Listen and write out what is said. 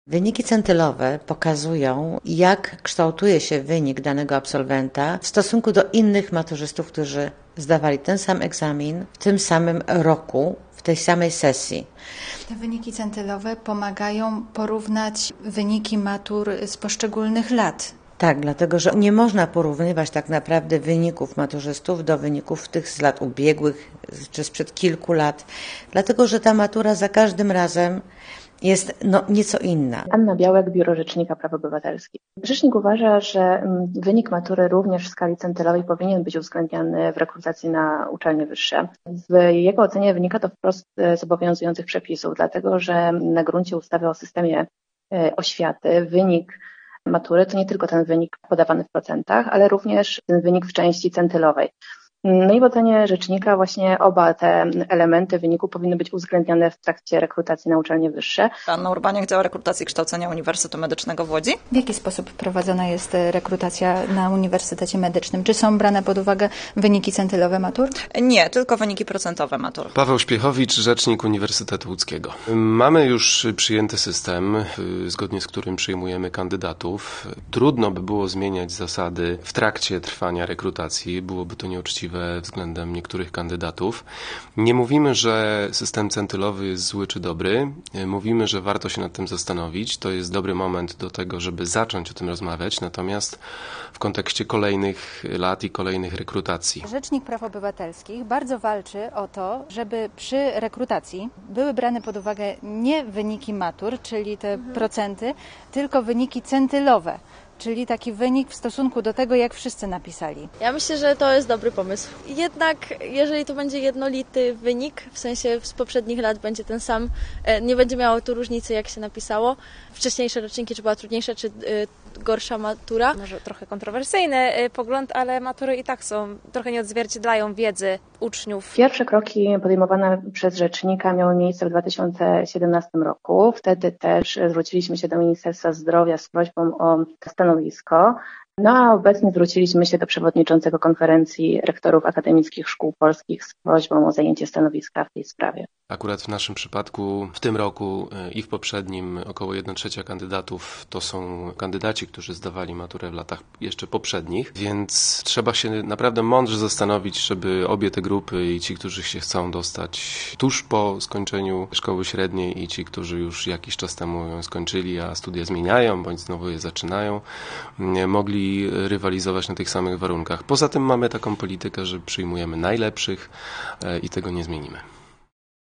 Wyniki centylowe pokazują, jak kształtuje się wynik danego absolwenta w stosunku do innych maturzystów, którzy zdawali ten sam egzamin w tym samym roku, w tej samej sesji. Te wyniki centylowe pomagają porównać wyniki matur z poszczególnych lat. Tak, dlatego że nie można porównywać tak naprawdę wyników maturzystów do wyników tych z lat ubiegłych czy sprzed kilku lat, dlatego że ta matura za każdym razem jest nieco inna. Anna Białek, Biuro Rzecznika Praw Obywatelskich. Rzecznik uważa, że wynik matury również w skali centylowej powinien być uwzględniany w rekrutacji na uczelnie wyższe. W jego ocenie wynika to wprost z obowiązujących przepisów, dlatego że na gruncie ustawy o systemie oświaty wynik matury to nie tylko ten wynik podawany w procentach, ale również ten wynik w części centylowej. No i w ocenie rzecznika właśnie oba te elementy wyniku powinny być uwzględnione w trakcie rekrutacji na uczelnie wyższe. Anna Urbaniak, dział rekrutacji i kształcenia Uniwersytetu Medycznego w Łodzi. W jaki sposób prowadzona jest rekrutacja na Uniwersytecie Medycznym? Czy są brane pod uwagę wyniki centylowe matur? Nie, tylko wyniki procentowe matur. Paweł Śpiechowicz, rzecznik Uniwersytetu Łódzkiego. Mamy już przyjęty system, zgodnie z którym przyjmujemy kandydatów. Trudno by było zmieniać zasady w trakcie trwania rekrutacji, byłoby to nieuczciwe względem niektórych kandydatów. Nie mówimy, że system centylowy jest zły czy dobry. Mówimy, że warto się nad tym zastanowić. To jest dobry moment do tego, żeby zacząć o tym rozmawiać, natomiast w kontekście kolejnych lat i kolejnych rekrutacji. Rzecznik Praw Obywatelskich bardzo walczy o to, żeby przy rekrutacji były brane pod uwagę nie wyniki matur, czyli te procenty, tylko wyniki centylowe. Czyli taki wynik w stosunku do tego, jak wszyscy napisali. Ja myślę, że to jest dobry pomysł. Jednak jeżeli to będzie jednolity wynik, w sensie z poprzednich lat będzie ten sam, nie będzie miało tu różnicy, jak się napisało. Wcześniejsze roczniki, czy była trudniejsza, czy gorsza matura. Może trochę kontrowersyjny pogląd, ale matury i tak trochę nie odzwierciedlają wiedzy uczniów. Pierwsze kroki podejmowane przez rzecznika miały miejsce w 2017 roku. Wtedy też zwróciliśmy się do Ministerstwa Zdrowia z prośbą o stanowisko. No a obecnie zwróciliśmy się do przewodniczącego Konferencji Rektorów Akademickich Szkół Polskich z prośbą o zajęcie stanowiska w tej sprawie. Akurat w naszym przypadku w tym roku i w poprzednim około 1/3 kandydatów to są kandydaci, którzy zdawali maturę w latach jeszcze poprzednich, więc trzeba się naprawdę mądrze zastanowić, żeby obie te grupy i ci, którzy się chcą dostać tuż po skończeniu szkoły średniej i ci, którzy już jakiś czas temu ją skończyli, a studia zmieniają bądź znowu je zaczynają, mogli rywalizować na tych samych warunkach. Poza tym mamy taką politykę, że przyjmujemy najlepszych i tego nie zmienimy.